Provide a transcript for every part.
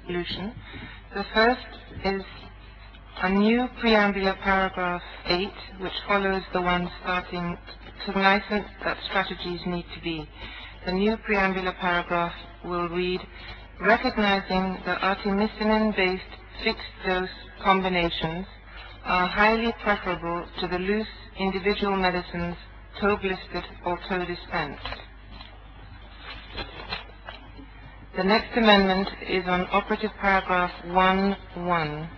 resolution. The first is a new preambular paragraph 8, which follows the one starting cognizant that strategies need to be. The new preambular paragraph will read, recognizing that artemisinin-based fixed-dose combinations are highly preferable to the loose individual medicines co-blistered or co-dispensed. The next amendment is on operative paragraph 1.1.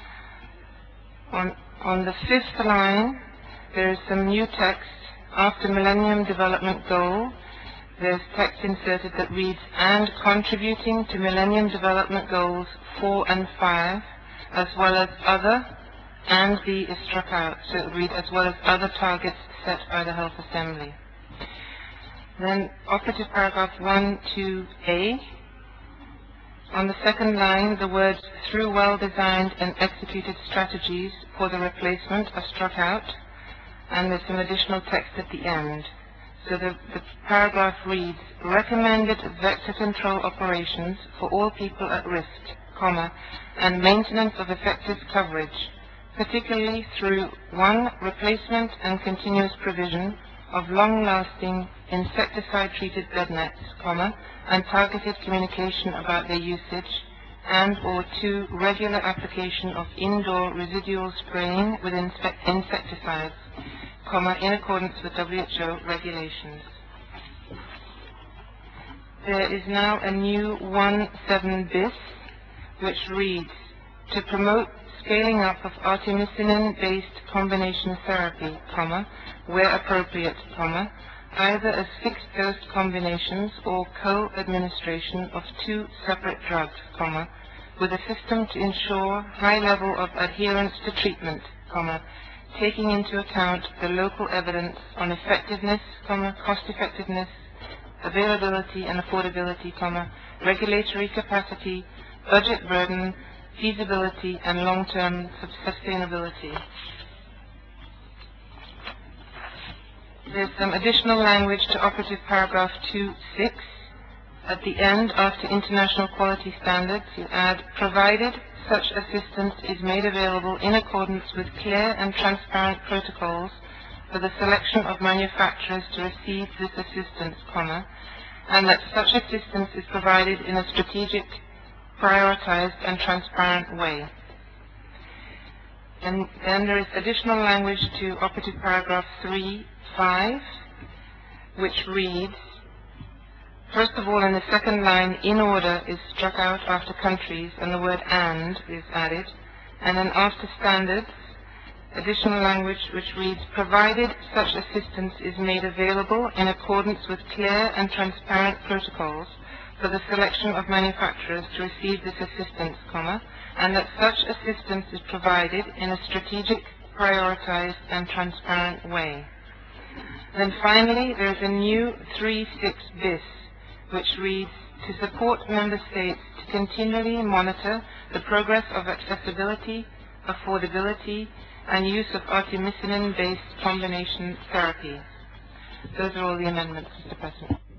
On the fifth line, there is some new text. After Millennium Development Goal, there's text inserted that reads, and contributing to Millennium Development Goals 4 and 5, as well as other, and the is struck out, so it reads, as well as other targets set by the Health Assembly. Then operative paragraph 1.2a. On the second line, the words through well-designed and executed strategies for the replacement are struck out, and there's some additional text at the end. So the paragraph reads, recommended vector control operations for all people at risk, comma, and maintenance of effective coverage, particularly through 1. Replacement and continuous provision of long-lasting insecticide-treated bed nets, comma, and targeted communication about their usage, and or 2. Regular application of indoor residual spraying with insecticides, comma, in accordance with WHO regulations. There is now a new 1.7 bis, which reads, to promote scaling up of artemisinin-based combination therapy, comma, where appropriate, comma, either as fixed-dose combinations or co-administration of 2 separate drugs, comma, with a system to ensure high level of adherence to treatment, comma, taking into account the local evidence on effectiveness, comma, cost-effectiveness, availability and affordability, comma, regulatory capacity, budget burden, feasibility, and long-term sustainability. There's some additional language to operative paragraph 2.6. At the end, after international quality standards, you add, provided such assistance is made available in accordance with clear and transparent protocols for the selection of manufacturers to receive this assistance, comma, and that such assistance is provided in a strategic, prioritized, and transparent way. And then there is additional language to operative paragraph 3.5, which reads, first of all, in the second line, in order is struck out after countries, and the word and is added. And then after standards, additional language which reads, provided such assistance is made available in accordance with clear and transparent protocols for the selection of manufacturers to receive this assistance, comma, and that such assistance is provided in a strategic, prioritized, and transparent way. Then finally, there is a new 3.6 bis, which reads, to support member states to continually monitor the progress of accessibility, affordability, and use of artemisinin-based combination therapy. Those are all the amendments, Mr. President.